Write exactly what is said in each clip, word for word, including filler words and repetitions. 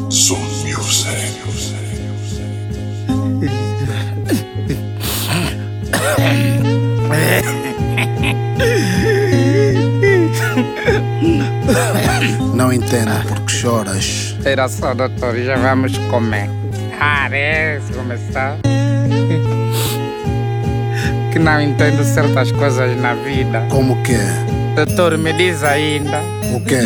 Som Music. Não entendo porque choras. Era só, doutor, já vamos comer. Parece começar. Que não entendo certas coisas na vida. Como que? Doutor, me diz ainda. O quê?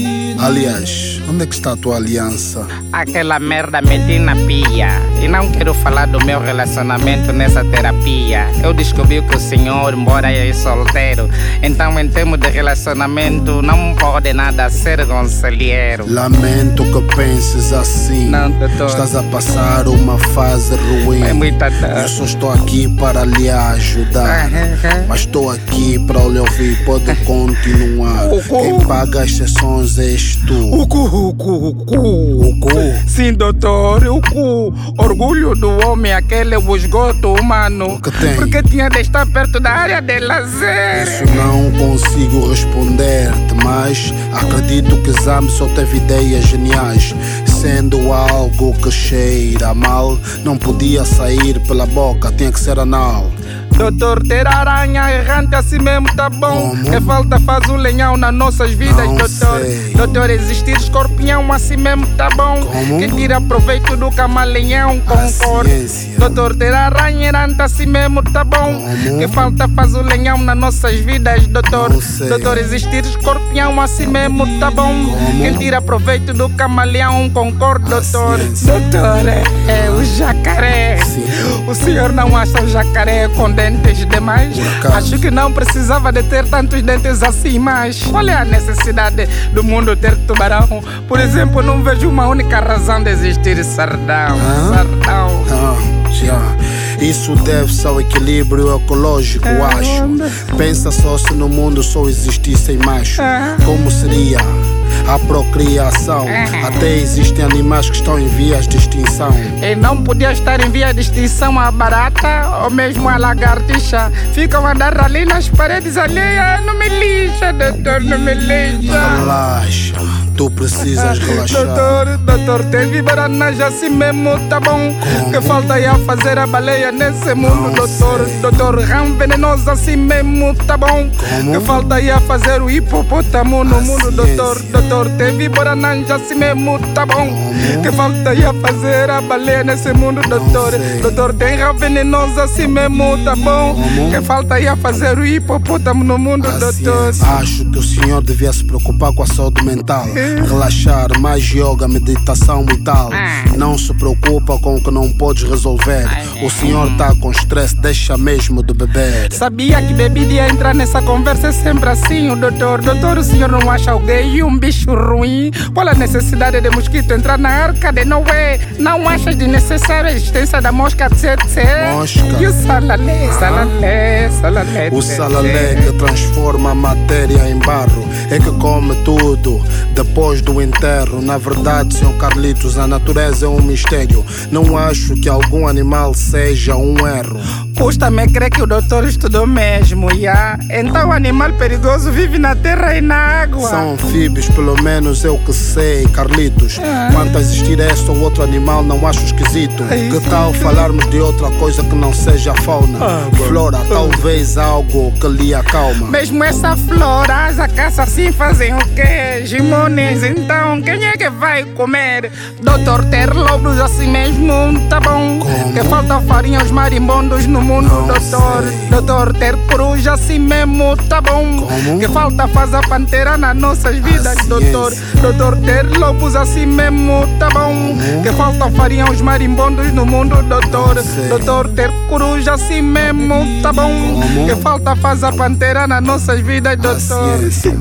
Aliás, onde é que está a tua aliança? Aquela merda meti na pia. E não quero falar do meu relacionamento nessa terapia. Eu descobri que o senhor, embora é solteiro, então em termos de relacionamento não pode nada ser conselheiro. Lamento que penses assim. Não, doutor. Estás a passar uma fase ruim. É muita dor. Eu só estou aqui para lhe ajudar. Mas estou aqui para lhe ouvir, pode continuar. Quem paga as sessões és tu. O cu, o cu, o cu. O cu? Sim, doutor, o cu. Orgulho do homem, aquele é o esgoto humano. O que tem? Porque tinha de estar perto da área de lazer. Isso não consigo responder-te, mas acredito que Zam só teve ideias geniais. Sendo algo que cheira mal, não podia sair pela boca, tinha que ser anal. Doutor, ter aranha errante assim mesmo tá bom. Como? Que falta faz um lenhão nas nossas vidas, Não doutor. sei. Doutor, existir escorpião assim mesmo tá bom. Como? Que tira proveito do camaleão, concordo. ciência. Doutor, ter aranha errante assim mesmo tá bom. Como? Que falta faz um lenhão nas nossas vidas, doutor. Não sei. Doutor, existir escorpião assim mesmo tá bom. Como? Que tira proveito do camaleão, concordo, A doutor. ciência. Doutor, é, é o jacaré. Sim. O senhor não acha o jacaré com dentes demais? Por acaso? Acho que não precisava de ter tantos dentes assim, mas qual é a necessidade do mundo ter tubarão? Por exemplo, não vejo uma única razão de existir sardão. Hã? Sardão. Ah, já. Isso deve-se ao equilíbrio ecológico, É, acho. onda. Pensa só se no mundo só existissem machos. É. Como seria a procriação? É. Até existem animais que estão em vias de extinção. E não podia estar em via de extinção a barata ou mesmo a lagartixa. Ficam a andar ali nas paredes alheias. Não me lixa, doutor, não me lixa. Relaxa, tu precisas relaxar. Doutor, doutor, teve bananas assim mesmo, tá bom? Como? Que falta ia fazer a baleia nesse mundo, Não doutor. sei. Doutor, rã venenoso assim mesmo, tá bom? Como? Que falta ia fazer o hipopótamo no A mundo, doutor. ciência. Doutor, teve bananas assim mesmo, tá bom? Como? Que falta ia fazer a baleia nesse mundo, doutor. sei. Doutor, tem rã venenoso assim mesmo, tá bom? Como? Que falta ia fazer o hipopótamo no mundo, A doutor. ciência. Acho que o senhor devia se preocupar com a saúde mental. Relaxar, mais yoga, meditação e tal. Não se preocupa com o que não podes resolver. O senhor tá com estresse, deixa mesmo de beber. Sabia que bebida ia entrar nessa conversa, é sempre assim, o doutor. Doutor, o senhor não acha alguém um bicho ruim? Qual a necessidade de mosquito entrar na arca de Noé? Não achas desnecessária a existência da mosca tsetse? Mosca? E o salalé, salalé, salalé. O tsetse. salalé que transforma a matéria em barro é que come tudo depois do enterro. Na verdade, senhor Carlitos, a natureza é um mistério. Não acho que algum animal seja um erro. Custa-me crer que o doutor estudou mesmo, já? Então o animal perigoso vive na terra e na água. São anfíbios, pelo menos eu que sei, Carlitos. Quanto a existir esse ou outro animal, não acho esquisito. Que tal falarmos de outra coisa que não seja a fauna? Flora, talvez algo que lhe acalma. Mesmo essa flora, as caça assim fazem o quê? Gimones, então quem é que vai comer? Doutor, ter lobos assim mesmo, tá bom? Como? Que falta farinha aos marimbondos no mundo, Não doutor. sei. Doutor, ter coruja assim mesmo, tá bom? Como? Que falta faz a pantera nas nossas vidas, ciência. doutor. Doutor, ter lobos assim mesmo, tá bom? Como? Que falta farinha aos marimbondos no mundo, doutor. Não sei. Doutor, ter coruja assim mesmo, tá bom? Como? Que falta faz a pantera nas nossas vidas, A doutor. ciência.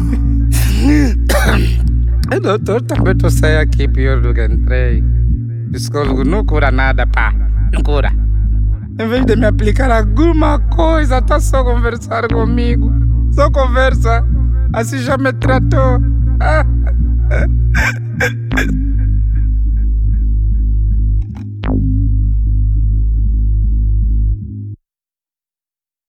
Doutor, também tu sai aqui pior do que entrei. Psicólogo não cura nada, pá. Não cura. Em vez de me aplicar alguma coisa, tá só conversar comigo. Só conversa. Assim já me tratou.